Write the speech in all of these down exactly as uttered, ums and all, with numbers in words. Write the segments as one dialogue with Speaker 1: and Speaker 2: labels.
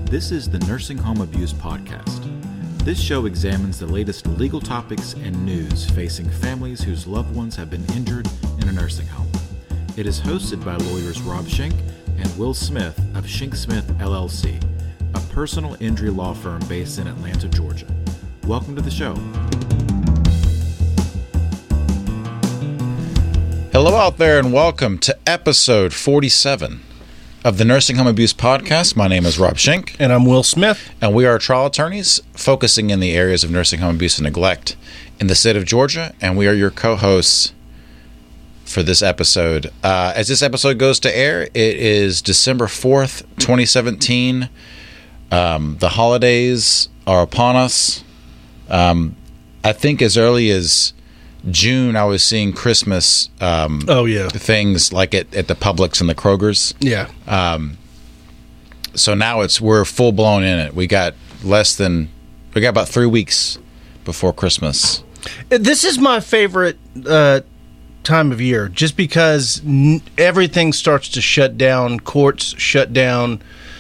Speaker 1: This is the Nursing Home Abuse Podcast. This show examines the latest legal topics and news facing families whose loved ones have been injured in a nursing home. It is hosted by lawyers Rob Schenk and Will Smith of Schenk Smith L L C, a personal injury law firm based in Atlanta, Georgia. Welcome to the show. Hello out there and welcome to episode forty-seven of the Nursing Home Abuse Podcast. My name is Rob Schenk.
Speaker 2: And I'm Will Smith.
Speaker 1: And we are trial attorneys focusing in the areas of nursing home abuse and neglect in the state of Georgia. And we are your co-hosts for this episode. Uh, as this episode goes to air, it is December fourth, twenty seventeen. Um, the holidays are upon us. Um, I think as early as June, I was seeing Christmas um,
Speaker 2: oh yeah
Speaker 1: things like at, at the Publix and the Kroger's.
Speaker 2: Yeah.
Speaker 1: Um, so now it's we're full blown in it. We got less than we got about three weeks before Christmas.
Speaker 2: This is my favorite uh, time of year, just because n- everything starts to shut down. Courts shut down.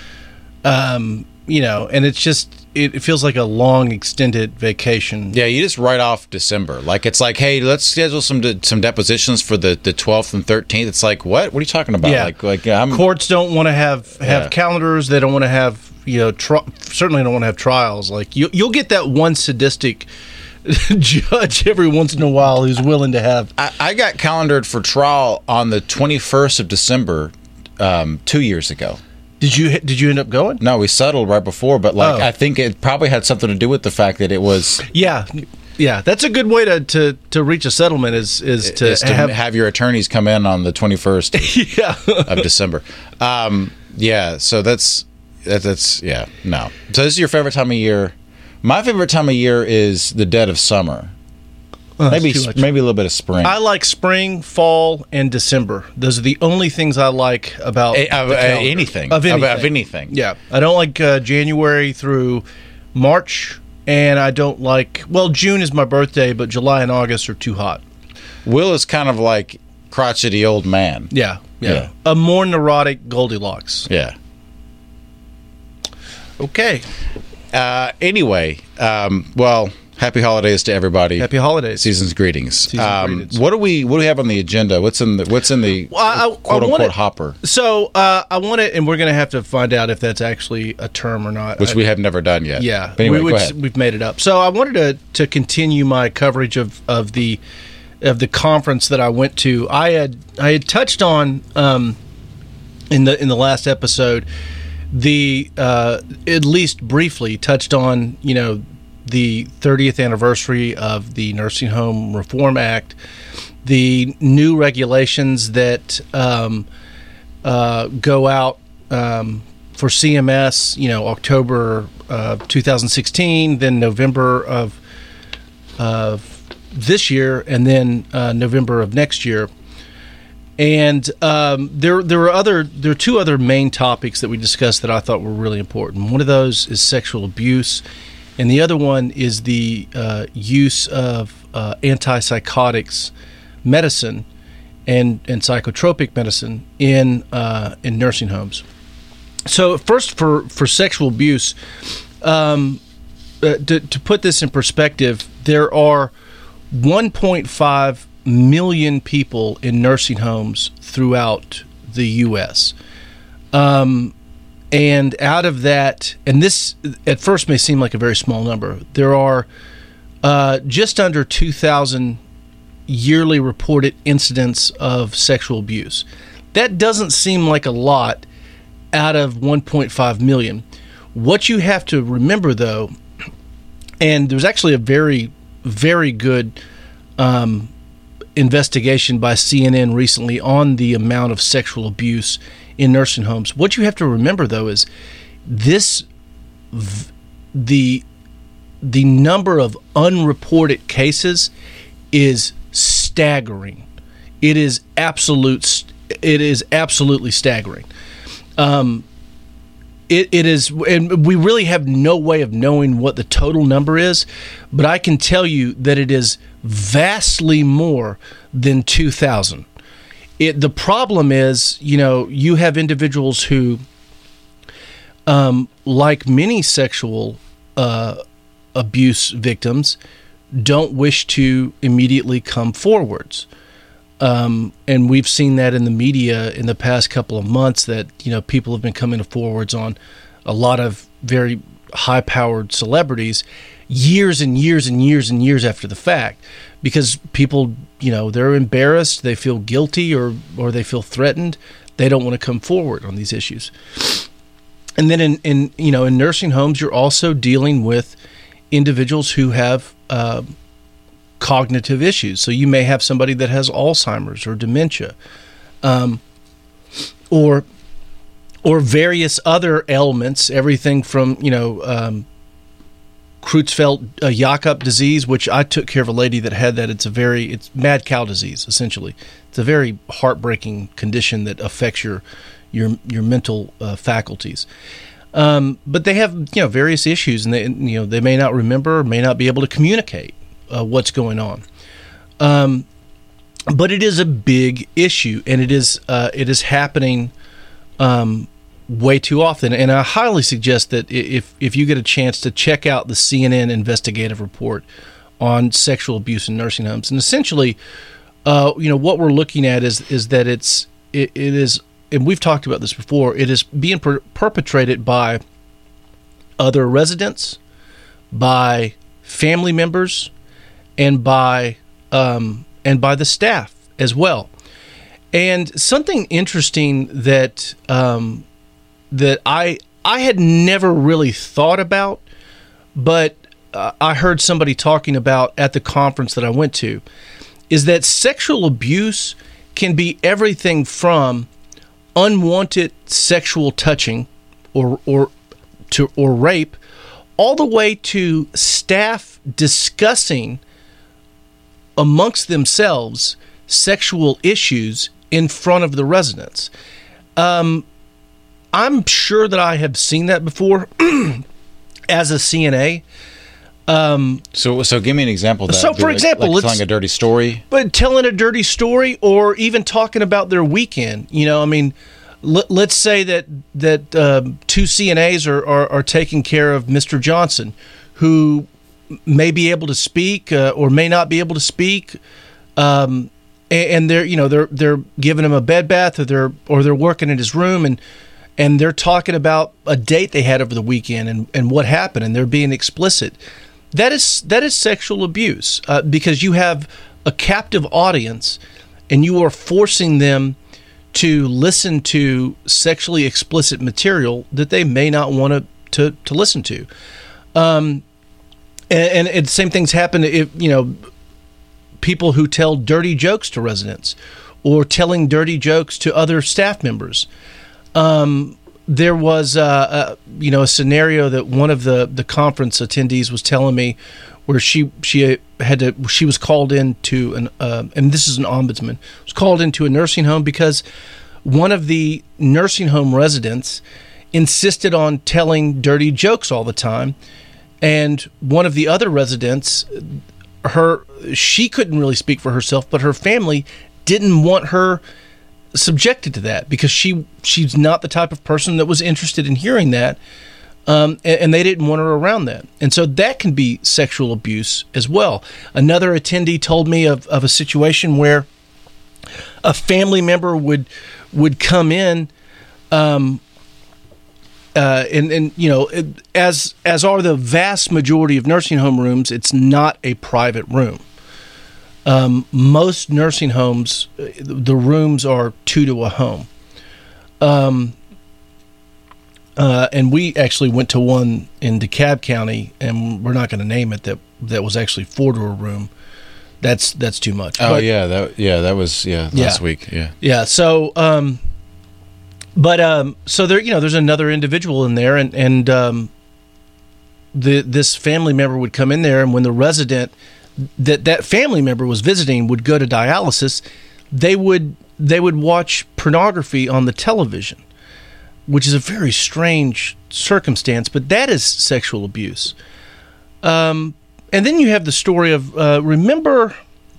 Speaker 2: Um, you know, and it's just. It feels like a long, extended vacation.
Speaker 1: Yeah, you just write off December. Like, it's like, hey, let's schedule some de- some depositions for the, the twelfth and thirteenth. It's like, what? What are you talking about?
Speaker 2: Yeah.
Speaker 1: Like, like I'm,
Speaker 2: Courts don't want to have, have
Speaker 1: Yeah.
Speaker 2: calendars. They don't want to have, you know, tri- certainly don't want to have trials. Like, you, you'll get that one sadistic judge every once in a while who's willing to have.
Speaker 1: I, I got calendared for trial on the twenty-first of December um, two years ago.
Speaker 2: Did you did you end up going?
Speaker 1: No, we settled right before, but like
Speaker 2: Oh.
Speaker 1: I think it probably had something to do with the fact that it was
Speaker 2: Yeah. Yeah, that's a good way to, to, to reach a settlement is is to,
Speaker 1: is to
Speaker 2: have,
Speaker 1: have your attorneys come in on the twenty-first
Speaker 2: yeah.
Speaker 1: of December. Um, yeah, so that's that, that's yeah no. So this is your favorite time of year. My favorite time of year is the dead of summer.
Speaker 2: Oh, that's
Speaker 1: maybe
Speaker 2: too much.
Speaker 1: maybe a little bit of spring.
Speaker 2: I like spring, fall, and December. Those are the only things I like about
Speaker 1: A- of,
Speaker 2: the
Speaker 1: uh,
Speaker 2: calendar.
Speaker 1: anything.
Speaker 2: Of
Speaker 1: Of-
Speaker 2: anything.
Speaker 1: of anything.
Speaker 2: Yeah, I don't like uh, January through March, and I don't like. Well, June is my birthday, but July and August are too hot.
Speaker 1: Will is kind of like crotchety old man.
Speaker 2: Yeah, yeah.
Speaker 1: Yeah.
Speaker 2: A more neurotic Goldilocks.
Speaker 1: Yeah.
Speaker 2: Okay.
Speaker 1: Uh, anyway, um, well, happy holidays to everybody.
Speaker 2: Happy holidays.
Speaker 1: Season's greetings.
Speaker 2: Season's
Speaker 1: um,
Speaker 2: greetings.
Speaker 1: What do we what do we have on the agenda? What's in the what's in the
Speaker 2: Well, I- I-
Speaker 1: quote
Speaker 2: I
Speaker 1: unquote
Speaker 2: wanna-
Speaker 1: hopper,
Speaker 2: So uh, I want it, and we're going to have to find out if that's actually a term or not.
Speaker 1: which
Speaker 2: I-
Speaker 1: we have never done yet.
Speaker 2: Yeah,
Speaker 1: But anyway,
Speaker 2: we,
Speaker 1: go
Speaker 2: which
Speaker 1: ahead.
Speaker 2: we've made it up. So I wanted to to continue my coverage of, of the of the conference that I went to. I had I had touched on um, in the in the last episode the uh, at least briefly touched on you know the thirtieth anniversary of the Nursing Home Reform Act, the new regulations that um, uh, go out um, for C M S, you know, October uh, twenty sixteen, then November of of this year, and then uh, November of next year. And um, there there were other there are two other main topics that we discussed that I thought were really important. One of those is sexual abuse, and the other one is the uh, use of uh, antipsychotics medicine and, and psychotropic medicine in uh, in nursing homes. So first, for, for sexual abuse, um, uh, to, to put this in perspective, there are one point five million people in nursing homes throughout the U S Um, and out of that, and this at first may seem like a very small number, there are uh, just under two thousand yearly reported incidents of sexual abuse. That doesn't seem like a lot out of one point five million. What you have to remember, though, and there's actually a very, very good um, investigation by C N N recently on the amount of sexual abuse in nursing homes. What you have to remember, though, is this v- the the number of unreported cases is staggering. It is absolute. It is absolutely staggering. Um, it it is, and we really have no way of knowing what the total number is, but I can tell you that it is vastly more than two thousand. It the problem is, you know, you have individuals who um, like many sexual uh, abuse victims, don't wish to immediately come forwards. Um, and we've seen that in the media in the past couple of months, that, you know, people have been coming forwards on a lot of very high-powered celebrities years and years and years and years after the fact, because people, you know, they're embarrassed, they feel guilty, or or they feel threatened. They don't want to come forward on these issues. And then in, in you know, in nursing homes, you're also dealing with individuals who have uh, cognitive issues. So you may have somebody that has Alzheimer's or dementia, um, or or various other ailments, everything from, you know, um, Creutzfeldt-Jakob disease, which I took care of a lady that had that. It's a very, it's mad cow disease, essentially. It's a very heartbreaking condition that affects your your your mental uh, faculties. Um, but they have, you know, various issues, and they, you know, they may not remember or may not be able to communicate uh, what's going on. Um, but it is a big issue, and it is uh, it is happening um, way too often. And I highly suggest that if if you get a chance to check out the C N N investigative report on sexual abuse in nursing homes, and essentially, uh, you know, what we're looking at is is that it's it, it is. And we've talked about this before, it is being per- perpetrated by other residents, by family members, and by um, and by the staff as well. And something interesting that um, that I I had never really thought about, but uh, I heard somebody talking about at the conference that I went to, is that sexual abuse can be everything from unwanted sexual touching or or to or rape, all the way to staff discussing amongst themselves sexual issues in front of the residents. Um, I'm sure that I have seen that before as a C N A. Um,
Speaker 1: so, so give me an example of that.
Speaker 2: So, for
Speaker 1: like,
Speaker 2: example,
Speaker 1: like
Speaker 2: let's,
Speaker 1: telling a dirty story,
Speaker 2: but telling a dirty story, or even talking about their weekend. You know, I mean, let, let's say that that um, two C N As are, are are taking care of Mister Johnson, who may be able to speak uh, or may not be able to speak, um, and, and they're you know they're they're giving him a bed bath, or they're or they're working in his room, and and they're talking about a date they had over the weekend and, and what happened, and they're being explicit. That is that is sexual abuse, uh, because you have a captive audience, and you are forcing them to listen to sexually explicit material that they may not want to to, to listen to. Um, and, and the same things happen if, you know, people who tell dirty jokes to residents, or telling dirty jokes to other staff members. Um, There was, uh, a, you know, a scenario that one of the, the conference attendees was telling me, where she she had to she was called into an uh, and this is an ombudsman was called into a nursing home because one of the nursing home residents insisted on telling dirty jokes all the time, and one of the other residents, her she couldn't really speak for herself, but her family didn't want her subjected to that, because she she's not the type of person that was interested in hearing that, um, and, and they didn't want her around that. And so that can be sexual abuse as well. Another attendee told me of, of a situation where a family member would would come in, um, uh, and and you know, as as are the vast majority of nursing home rooms, it's not a private room. Um, most nursing homes, the rooms are two to a home. Um, uh, and we actually went to one in DeKalb County, and we're not going to name it, that that was actually four to a room. That's that's too much.
Speaker 1: Oh
Speaker 2: but,
Speaker 1: yeah, that yeah that was yeah last
Speaker 2: yeah.
Speaker 1: week yeah
Speaker 2: yeah. So, um, but um, so there you know there's another individual in there, and and um, the this family member would come in there, and when the resident that that family member was visiting would go to dialysis, they would they would watch pornography on the television, which is a very strange circumstance, but that is sexual abuse. Um, and then you have the story of, uh, remember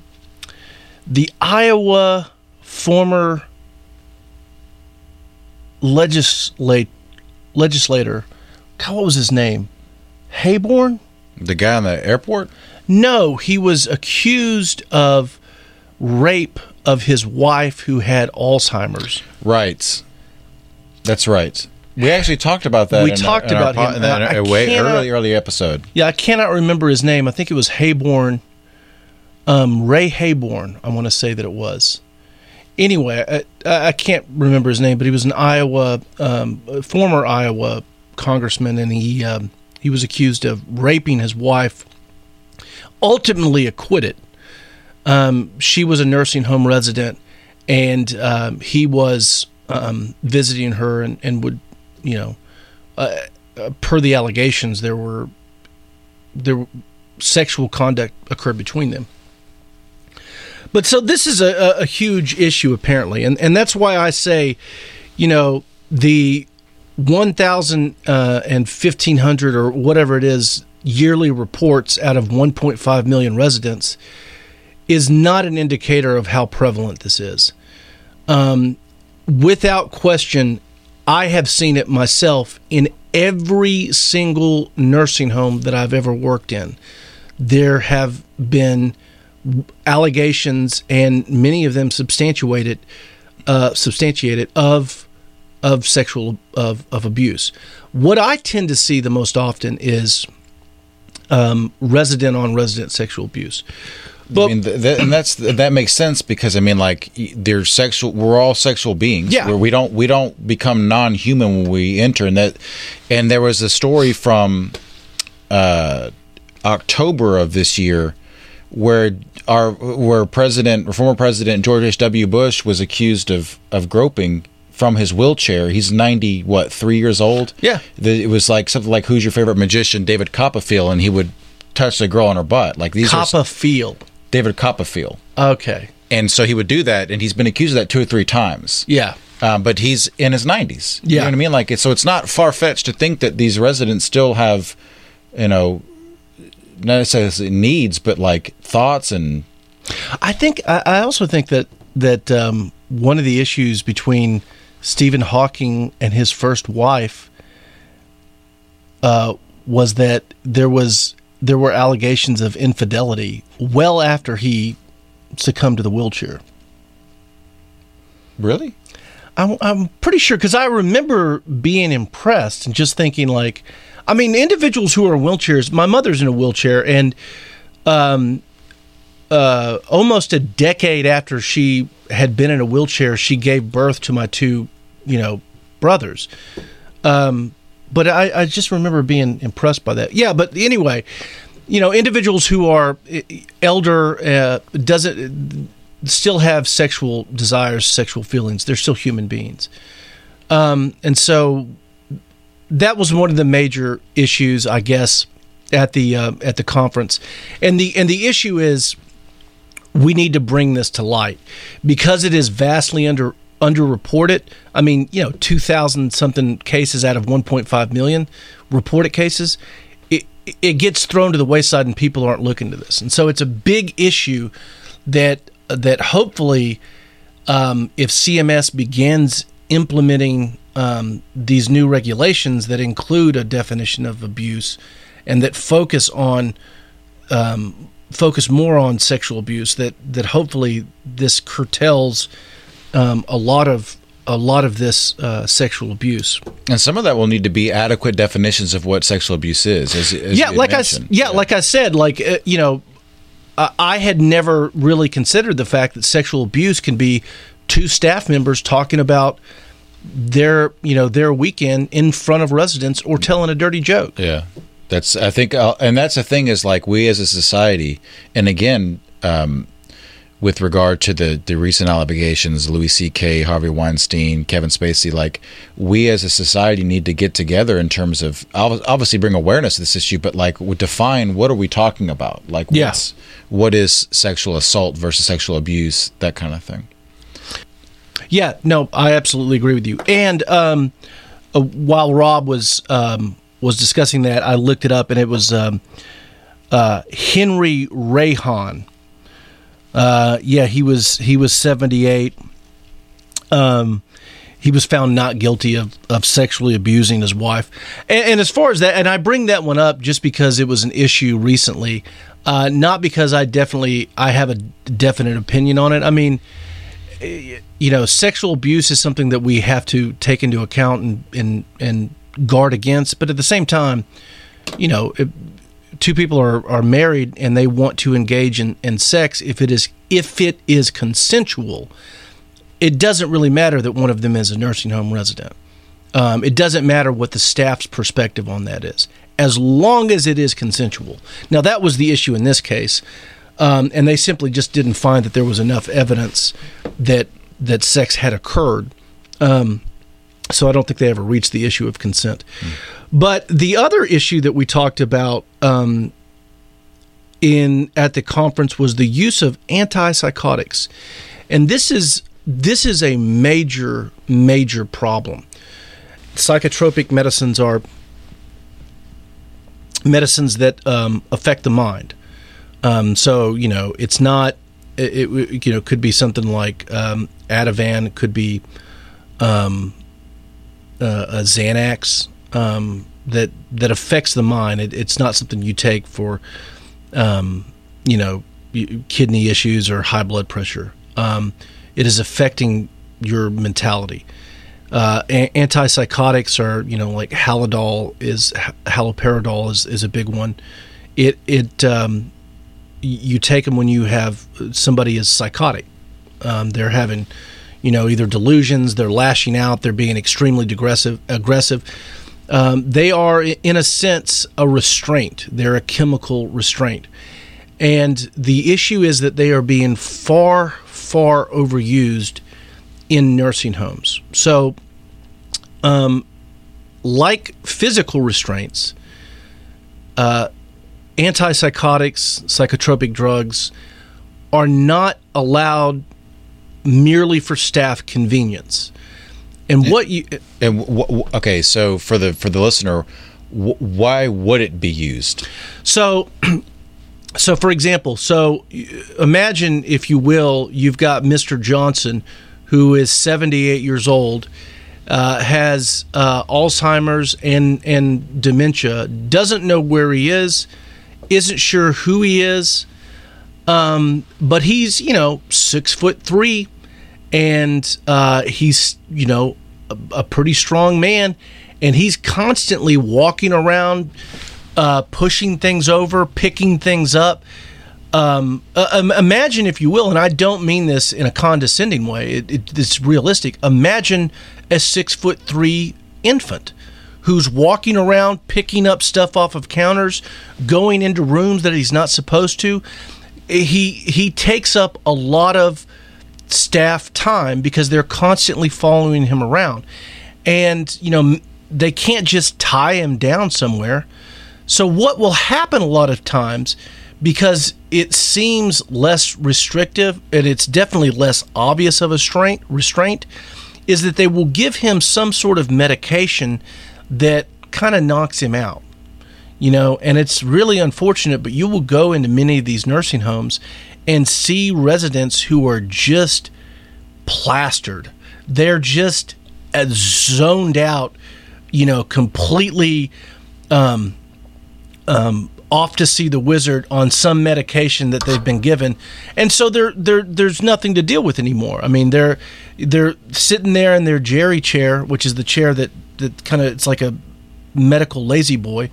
Speaker 2: the Iowa former legislate, legislator. God, what was his name? Hayborn?
Speaker 1: The guy in the airport?
Speaker 2: No, he was accused of rape of his wife who had Alzheimer's.
Speaker 1: Right. That's right. We actually talked about that.
Speaker 2: We
Speaker 1: in
Speaker 2: talked
Speaker 1: a, in
Speaker 2: about
Speaker 1: our,
Speaker 2: him.
Speaker 1: in a, in a way
Speaker 2: cannot,
Speaker 1: early, early episode.
Speaker 2: Yeah, I cannot remember his name. I think it was Hayborn. Um, Ray Hayborn, I want to say that it was. Anyway, I, I can't remember his name, but he was an Iowa, um, former Iowa congressman, and he um, he was accused of raping his wife. Ultimately acquitted. Um, she was a nursing home resident, and um, he was um, visiting her, and, and would, you know, uh, uh, per the allegations, there were there sexual conduct occurred between them. But so this is a, a huge issue, apparently, and and that's why I say, you know, the one thousand uh, and fifteen hundred or whatever it is yearly reports out of one point five million residents is not an indicator of how prevalent this is. Um, without question, I have seen it myself in every single nursing home that I've ever worked in. There have been allegations, and many of them substantiated, uh, substantiated of of sexual of of abuse. What I tend to see the most often is um, resident on resident sexual abuse. But,
Speaker 1: I mean, th- th- and that's that makes sense because I mean, like, they're sexual. We're all sexual beings.
Speaker 2: Yeah.
Speaker 1: Where we don't we don't become non-human when we enter, and that. And there was a story from uh, October of this year where our where President, or former President George H W. Bush was accused of of groping from his wheelchair. He's ninety, what, three years old?
Speaker 2: Yeah.
Speaker 1: The, it was like something like, who's your favorite magician? David Copperfield, and he would touch the girl on her butt. Like these
Speaker 2: Copperfield.
Speaker 1: Are, David Copperfield.
Speaker 2: Okay.
Speaker 1: And so he would do that, and he's been accused of that two or three times.
Speaker 2: Yeah.
Speaker 1: Um, but he's in his nineties.
Speaker 2: Yeah.
Speaker 1: You know what I mean? Like, so it's not far-fetched to think that these residents still have, you know, not necessarily needs, but like thoughts and...
Speaker 2: I think, I, I also think that, that um, one of the issues between Stephen Hawking and his first wife uh, was that there was there were allegations of infidelity well after he succumbed to the wheelchair.
Speaker 1: Really?
Speaker 2: I'm, I'm pretty sure, because I remember being impressed and just thinking, like, I mean, individuals who are in wheelchairs, my mother's in a wheelchair, and um, uh, almost a decade after she had been in a wheelchair, she gave birth to my two, you know, brothers. Um, but I, I just remember being impressed by that. Yeah, but anyway, you know, individuals who are elder uh, doesn't still have sexual desires, sexual feelings. They're still human beings. Um, and so that was one of the major issues, I guess, at the uh, at the conference. And the and the issue is we need to bring this to light because it is vastly under underreported. I mean, you know, two thousand something cases out of one point five million reported cases. It it gets thrown to the wayside and people aren't looking to this. And so it's a big issue that that hopefully um, if C M S begins implementing um, these new regulations that include a definition of abuse and that focus on um, focus more on sexual abuse, that that hopefully this curtails um, a lot of a lot of this uh, sexual abuse.
Speaker 1: And some of that will need to be adequate definitions of what sexual abuse is. As, as
Speaker 2: yeah, like mentioned. I yeah, yeah, like I said, like uh, you know, uh, I had never really considered the fact that sexual abuse can be two staff members talking about their you know their weekend in front of residents or telling a dirty joke.
Speaker 1: Yeah. That's, I think, uh, and that's the thing is, like, we as a society, and again, um, with regard to the, the recent allegations, Louis C K, Harvey Weinstein, Kevin Spacey, like, we as a society need to get together in terms of, obviously bring awareness to this issue, but, like, define what are we talking about? Like, what's,
Speaker 2: yeah.
Speaker 1: what is sexual assault versus sexual abuse, that kind of thing.
Speaker 2: Yeah, no, I absolutely agree with you. And um, uh, while Rob was... Um, was discussing that, I looked it up, and it was um, uh, Henry Rayhan. Uh, yeah, he was he was seventy-eight. Um, he was found not guilty of, of sexually abusing his wife. And, and as far as that, and I bring that one up just because it was an issue recently, uh, not because I definitely, I have a definite opinion on it. I mean, you know, sexual abuse is something that we have to take into account and, and, and guard against. But at the same time, you know, if two people are, are married and they want to engage in, in sex, if it is if it is consensual, it doesn't really matter that one of them is a nursing home resident. Um, it doesn't matter what the staff's perspective on that is, as long as it is consensual. Now, that was the issue in this case, um, and they simply just didn't find that there was enough evidence that that sex had occurred. Um, so I don't think they ever reached the issue of consent. Mm. But the other issue that we talked about um, in at the conference was the use of antipsychotics, and this is this is a major major problem. Psychotropic medicines are medicines that um, affect the mind. Um, so you know, it's not it, it. You know, could be something like um, Ativan. It could be um, uh, a Xanax. Um, that that affects the mind. It, it's not something you take for, um, you know, kidney issues or high blood pressure. Um, it is affecting your mentality. Uh, a- antipsychotics are, you know, like Halidol is haloperidol is, is a big one. It it um, you take them when you have somebody is psychotic. Um, they're having, you know, either delusions, they're lashing out, they're being extremely aggressive. aggressive. Um, they are, in a sense, a restraint. They're a chemical restraint. And the issue is that they are being far, far overused in nursing homes. So, um, like physical restraints, uh, antipsychotics, psychotropic drugs are not allowed merely for staff convenience. And what you
Speaker 1: and w- w- okay, so for the for the listener, w- why would it be used?
Speaker 2: So, so for example, so imagine, if you will, you've got Mister Johnson, who is seventy-eight years old, uh, has uh, Alzheimer's and and dementia, doesn't know where he is, isn't sure who he is, um, but he's you know six foot three. And uh, he's, you know, a, a pretty strong man, and he's constantly walking around, uh, pushing things over, picking things up. Um, uh, imagine, if you will, and I don't mean this in a condescending way, it, it, it's realistic. Imagine a six foot three infant who's walking around, picking up stuff off of counters, going into rooms that he's not supposed to. He he takes up a lot of staff time because they're constantly following him around, and you know they can't just tie him down somewhere. So what will happen a lot of times, because it seems less restrictive and it's definitely less obvious of a restraint, restraint is that they will give him some sort of medication that kind of knocks him out. You know, and it's really unfortunate, but you will go into many of these nursing homes and see residents who are just plastered. They're just uh, zoned out, you know, completely um, um, off to see the wizard on some medication that they've been given, and so they're, they're, there's nothing to deal with anymore. I mean, they're they're sitting there in their Jerry chair, which is the chair that, that kind of, it's like a medical lazy boy.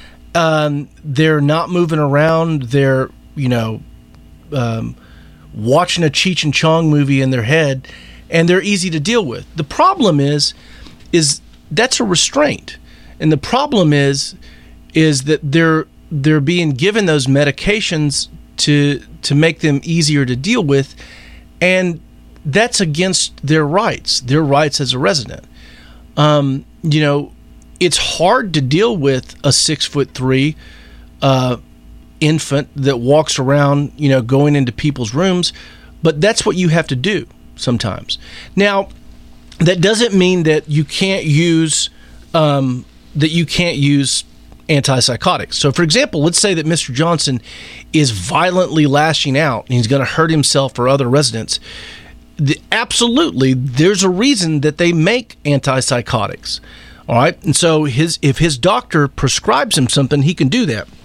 Speaker 2: Um, they're not moving around. They're, you know, Um, watching a Cheech and Chong movie in their head, and they're easy to deal with. The problem is, is that's a restraint, and the problem is, is that they're they're being given those medications to to make them easier to deal with, and that's against their rights, their rights as a resident. Um, you know, it's hard to deal with a six foot three. Uh, infant that walks around, you know, going into people's rooms, but that's what you have to do sometimes. Now, that doesn't mean that you can't use um, that you can't use antipsychotics. So, for example, let's say that Mister Johnson is violently lashing out and he's going to hurt himself or other residents. the, absolutely, there's a reason that they make antipsychotics. All right, and so his if his doctor prescribes him something, he can do that.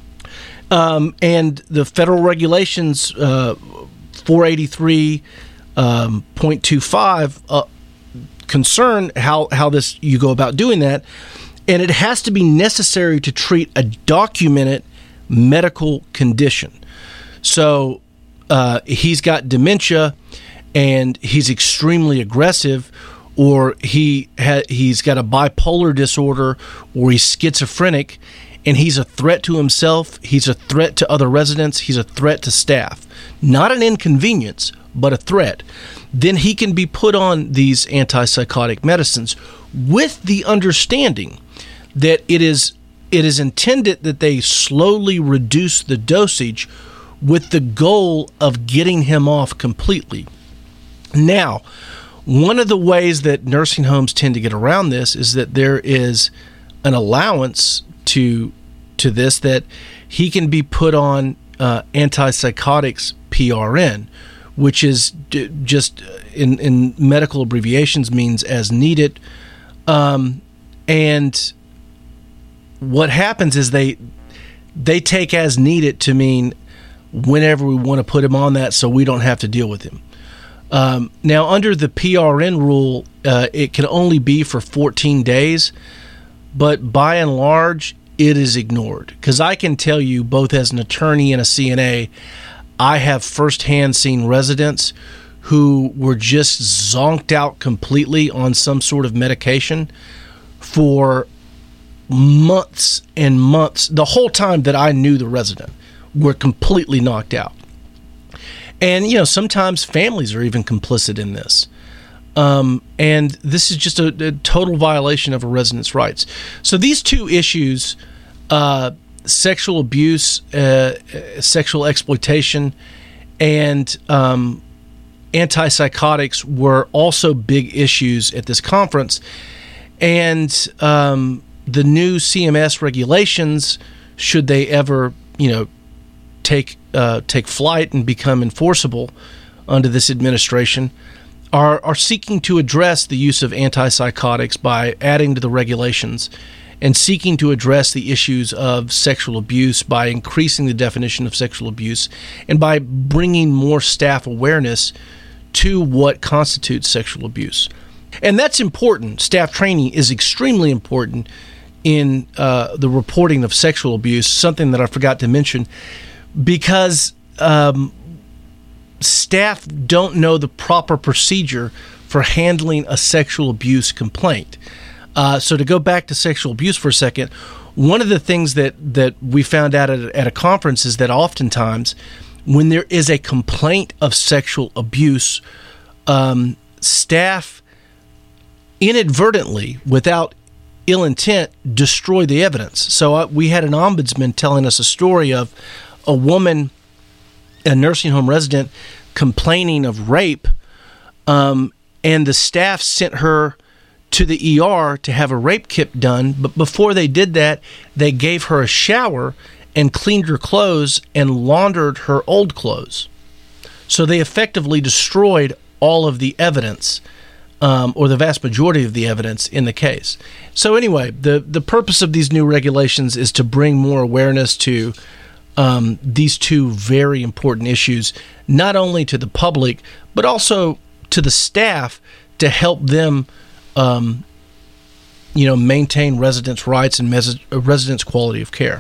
Speaker 2: Um, and the federal regulations, uh, four eighty-three point two five, uh, concern how how this you go about doing that, and it has to be necessary to treat a documented medical condition. So uh, he's got dementia, and he's extremely aggressive, or he ha- he's got a bipolar disorder, or he's schizophrenic, and he's a threat to himself, he's a threat to other residents, he's a threat to staff. Not an inconvenience, but a threat. Then he can be put on these antipsychotic medicines with the understanding that it is it is intended that they slowly reduce the dosage with the goal of getting him off completely. Now, one of the ways that nursing homes tend to get around this is that there is an allowance to to this, that he can be put on uh, antipsychotics P R N, which is d- just in, in medical abbreviations means as needed. Um, and what happens is they they take as needed to mean whenever we want to put him on that, so we don't have to deal with him. Um, now, under the P R N rule, uh, it can only be for fourteen days, but by and large, it is ignored. Because I can tell you, both as an attorney and a C N A, I have firsthand seen residents who were just zonked out completely on some sort of medication for months and months. The whole time that I knew the resident, were completely knocked out. And, you know, sometimes families are even complicit in this. Um, and this is just a, a total violation of a resident's rights. So these two issues, uh, sexual abuse, uh, sexual exploitation, and um, antipsychotics were also big issues at this conference. And um, the new C M S regulations, should they ever, you know, take uh, take flight and become enforceable under this administration, are are seeking to address the use of antipsychotics by adding to the regulations, and seeking to address the issues of sexual abuse by increasing the definition of sexual abuse, and by bringing more staff awareness to what constitutes sexual abuse. And that's important. Staff training is extremely important in uh, the reporting of sexual abuse, something that I forgot to mention, because um, staff don't know the proper procedure for handling a sexual abuse complaint. Uh, so to go back to sexual abuse for a second, one of the things that, that we found out at, at a conference is that oftentimes when there is a complaint of sexual abuse, um, staff inadvertently, without ill intent, destroy the evidence. So uh, we had an ombudsman telling us a story of a woman, a nursing home resident, complaining of rape, um, and the staff sent her to the E R to have a rape kit done. But before they did that, they gave her a shower and cleaned her clothes and laundered her old clothes. So they effectively destroyed all of the evidence, um, or the vast majority of the evidence in the case. So anyway, the, the purpose of these new regulations is to bring more awareness to um, these two very important issues, not only to the public, but also to the staff, to help them Um, you know, maintain residents' rights and mes- residents' quality of care.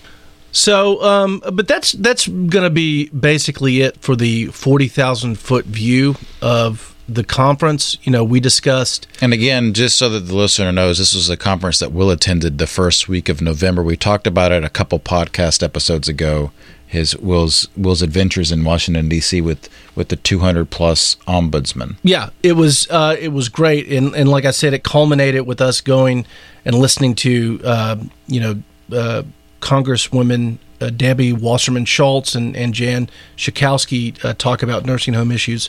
Speaker 2: So, um, but that's that's going to be basically it for the forty thousand foot view of the conference. You know, we discussed,
Speaker 1: and again, just so that the listener knows, this was a conference that Will attended the first week of November. We talked about it a couple podcast episodes ago. His Will's Will's adventures in Washington D C with with the two hundred plus ombudsman. Yeah,
Speaker 2: it was uh, it was great, and and like I said, it culminated with us going and listening to uh, you know uh, Congresswomen uh, Debbie Wasserman Schultz and and Jan Schakowsky uh, talk about nursing home issues,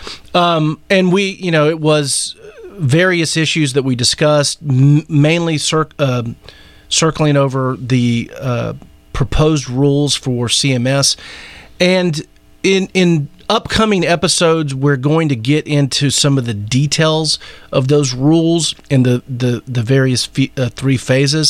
Speaker 2: um, and we you know it was various issues that we discussed, m- mainly cir- uh, circling over the Uh, proposed rules for C M S, and in in upcoming episodes, we're going to get into some of the details of those rules and the the the various fe- uh, three phases,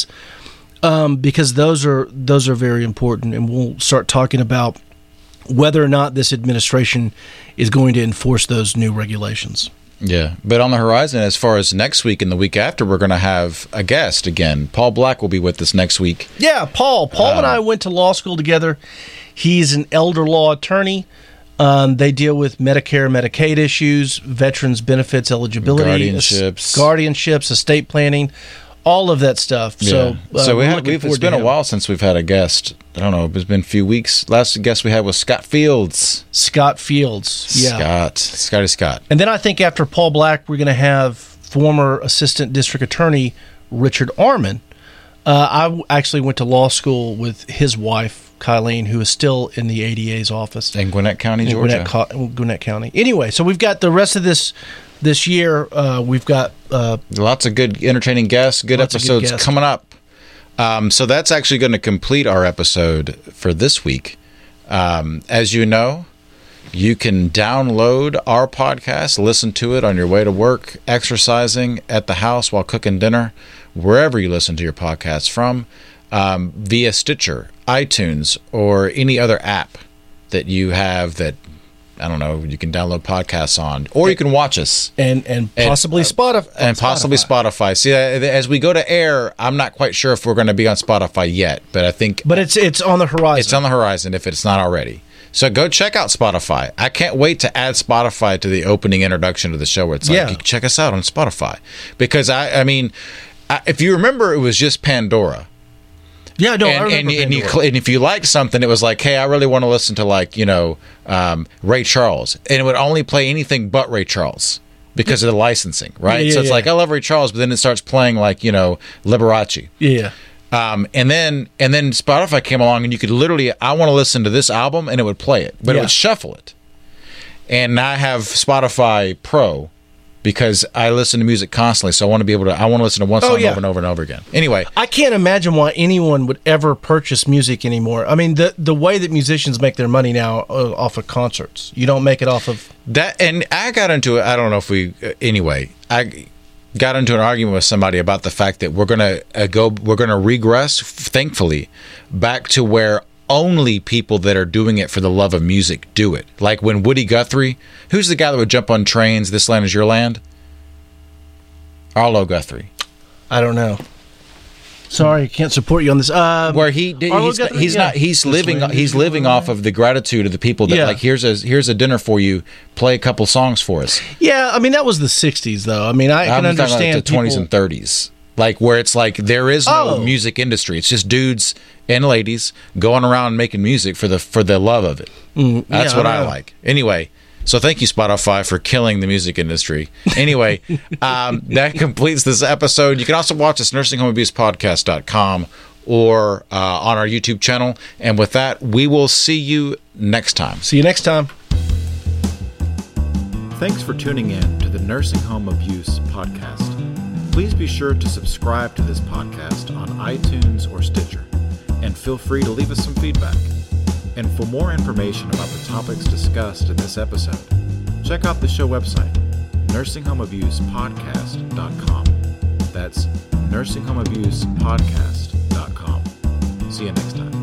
Speaker 2: um, because those are those are very important, and we'll start talking about whether or not this administration is going to enforce those new regulations.
Speaker 1: Yeah, but on the horizon, as far as next week and the week after, we're going to have a guest again. Paul Black will be with us next week.
Speaker 2: Yeah, Paul. Paul
Speaker 1: Um,
Speaker 2: and I went to law school together. He's an elder law attorney. Um, they deal with Medicare, Medicaid issues, veterans benefits eligibility,
Speaker 1: Guardianships.
Speaker 2: guardianships, estate planning, all of that stuff. So,
Speaker 1: yeah.
Speaker 2: uh,
Speaker 1: so we
Speaker 2: we're
Speaker 1: had,
Speaker 2: looking
Speaker 1: we've, it's
Speaker 2: forward
Speaker 1: been
Speaker 2: to
Speaker 1: a
Speaker 2: him.
Speaker 1: while since we've had a guest. I don't know. It's been a few weeks. Last guest we had was Scott Fields.
Speaker 2: Scott Fields. Yeah.
Speaker 1: Scott. Scotty Scott.
Speaker 2: And then I think after Paul Black, we're going to have former assistant district attorney Richard Arman. Uh, I w- actually went to law school with his wife, Kylene, who is still in the A D A's office.
Speaker 1: In Gwinnett County,
Speaker 2: in
Speaker 1: Georgia.
Speaker 2: Gwinnett, Co- Gwinnett County. Anyway, so we've got the rest of this this year. Uh, we've got uh,
Speaker 1: Lots of good, entertaining guests, good
Speaker 2: Lots of good
Speaker 1: episodes
Speaker 2: guests.
Speaker 1: coming up. Um, so that's actually going to complete our episode for this week. Um, as you know, you can download our podcast, listen to it on your way to work, exercising, at the house while cooking dinner, wherever you listen to your podcasts from, um, via Stitcher, iTunes, or any other app that you have that, I don't know, you can download podcasts on, or you can watch us.
Speaker 2: and and possibly
Speaker 1: And, uh,
Speaker 2: Spotify
Speaker 1: And possibly Spotify. See, uh, as we go to air, I'm not quite sure if we're going to be on Spotify yet, but I think
Speaker 2: But it's it's on the horizon.
Speaker 1: it's on the horizon if it's not already. So go check out Spotify. I can't wait to add Spotify to the opening introduction to the show where it's like,
Speaker 2: Yeah.
Speaker 1: you can check us out on Spotify. Because, I, I mean, I, if you remember, it was just Pandora.
Speaker 2: yeah, no, I
Speaker 1: and,
Speaker 2: remember
Speaker 1: and, and, you,
Speaker 2: Pandora.
Speaker 1: cl- and if you liked something, it was like, hey, I really want to listen to, like, you know, um, Ray Charles. And it would only play anything but Ray Charles because of the licensing, right?
Speaker 2: Yeah, yeah,
Speaker 1: so it's
Speaker 2: yeah.
Speaker 1: like, I love Ray Charles, but then it starts playing, like, you know, Liberace.
Speaker 2: yeah.
Speaker 1: Um, and then and then Spotify came along, and you could literally, I want to listen to this album, and it would play it, but
Speaker 2: Yeah.
Speaker 1: it would shuffle it. And now I have Spotify Pro because I listen to music constantly, so I want to be able to, I want to listen to one
Speaker 2: Oh,
Speaker 1: song
Speaker 2: yeah.
Speaker 1: over and over and over again. Anyway,
Speaker 2: I can't imagine why anyone would ever purchase music anymore. I mean, the the way that musicians make their money now uh, off of concerts, you don't make it off of.
Speaker 1: that, and I got into it, I don't know if we, uh, anyway, I got into an argument with somebody about the fact that we're going to uh, go, we're going to regress, thankfully, back to where only people that are doing it for the love of music do it. Like when Woody Guthrie, who's the guy that would jump on trains, This Land Is Your Land? Arlo Guthrie.
Speaker 2: I don't know. Sorry, I can't support you on this. Um,
Speaker 1: Where he
Speaker 2: Arlo
Speaker 1: he's,
Speaker 2: Guthrie,
Speaker 1: he's
Speaker 2: yeah.
Speaker 1: not he's
Speaker 2: This
Speaker 1: living
Speaker 2: land
Speaker 1: he's
Speaker 2: is
Speaker 1: living
Speaker 2: your
Speaker 1: off of the gratitude of the people that
Speaker 2: Yeah.
Speaker 1: like here's a here's a dinner for you, play a couple songs for us.
Speaker 2: Yeah, I mean that was the sixties, though. I mean, I
Speaker 1: I'm
Speaker 2: can
Speaker 1: talking
Speaker 2: understand
Speaker 1: like the twenties
Speaker 2: people-
Speaker 1: and thirties, like where it's like there is no
Speaker 2: Oh.
Speaker 1: music industry. It's just dudes and ladies going around making music for the for the love of it.
Speaker 2: Mm,
Speaker 1: That's
Speaker 2: yeah,
Speaker 1: what
Speaker 2: I
Speaker 1: I
Speaker 2: know.
Speaker 1: like. Anyway, so thank you Spotify for killing the music industry. Anyway, um, that completes this episode. You can also watch us nursing home abuse podcast dot com or uh, on our YouTube channel. And with that, we will see you next time.
Speaker 2: See you next time.
Speaker 1: Thanks for tuning in to the Nursing Home Abuse Podcast. Please be sure to subscribe to this podcast on iTunes or Stitcher, and feel free to leave us some feedback. And for more information about the topics discussed in this episode, check out the show website, nursing home abuse podcast dot com. That's nursing home abuse podcast dot com. See you next time.